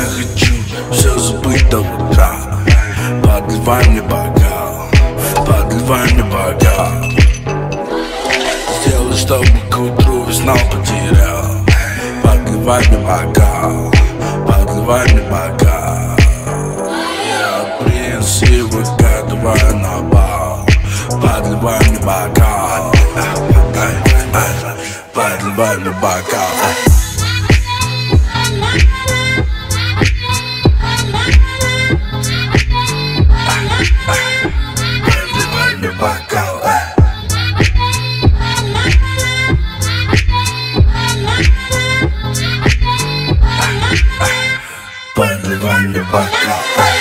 я хочу все забыть до утра. Подливай мне бокал, подливай мне бокал. Сделай, чтобы к утру весну потерял. Подливай мне бокал, подливай мне бокал. Я принц и выкатываю на бал. Подливай мне бокал, подливай мне бокал. Подливай мне бокал.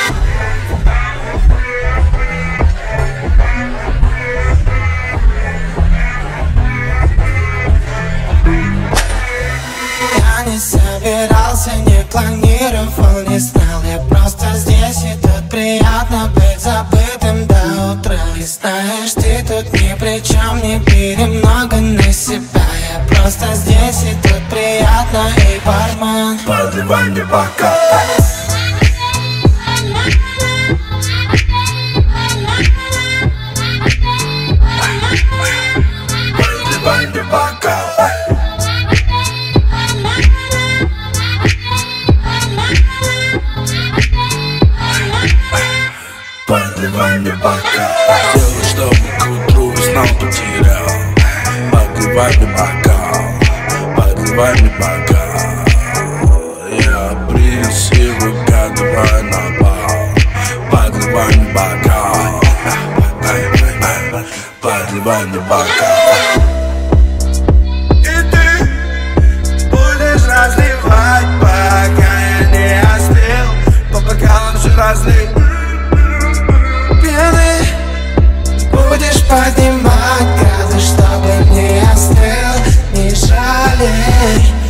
Я не собирался, не планировал, не знал. Я просто здесь, и тут приятно быть забытым до утра. И знаешь, ты тут ни при чем, не бери много на себя. Я просто здесь, и тут приятно, и бармен. Подливай мне бокал. Подливай мне бокал. Подливай мне бокал. Сделай, чтобы к утру весну потерял. Подливай мне бокал, подливай мне бокал. Я принц и выкатываю на бал. Подливай мне бокал, подливай мне бокал. И ты будешь разливать, пока я не остыл. По бокалам все разлить. Будешь поднимать градус, чтобы не остыл. Не жалей.